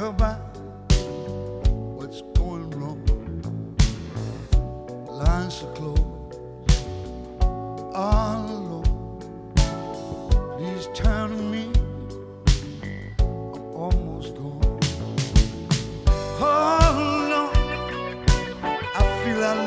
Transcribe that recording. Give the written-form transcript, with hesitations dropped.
about what's going wrong. Lines are closed. All